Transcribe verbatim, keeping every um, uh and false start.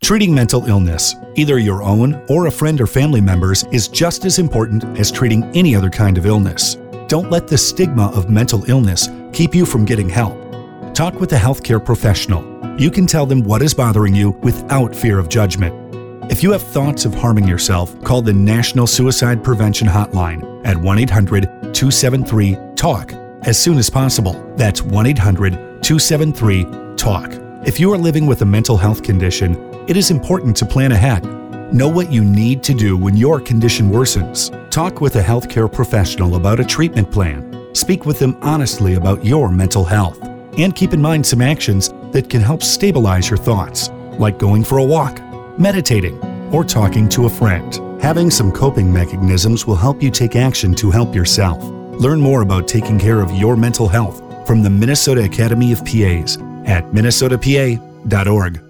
Treating mental illness, either your own or a friend or family member's, is just as important as treating any other kind of illness. Don't let the stigma of mental illness keep you from getting help. Talk with a healthcare professional. You can tell them what is bothering you without fear of judgment. If you have thoughts of harming yourself, call the National Suicide Prevention Hotline at one eight hundred two seven three talk as soon as possible. That's one eight hundred two seven three talk. If you are living with a mental health condition, it is important to plan ahead. Know what you need to do when your condition worsens. Talk with a healthcare professional about a treatment plan. Speak with them honestly about your mental health. And keep in mind some actions that can help stabilize your thoughts, like going for a walk, meditating, or talking to a friend. Having some coping mechanisms will help you take action to help yourself. Learn more about taking care of your mental health from the Minnesota Academy of P As at minnesota p a dot org.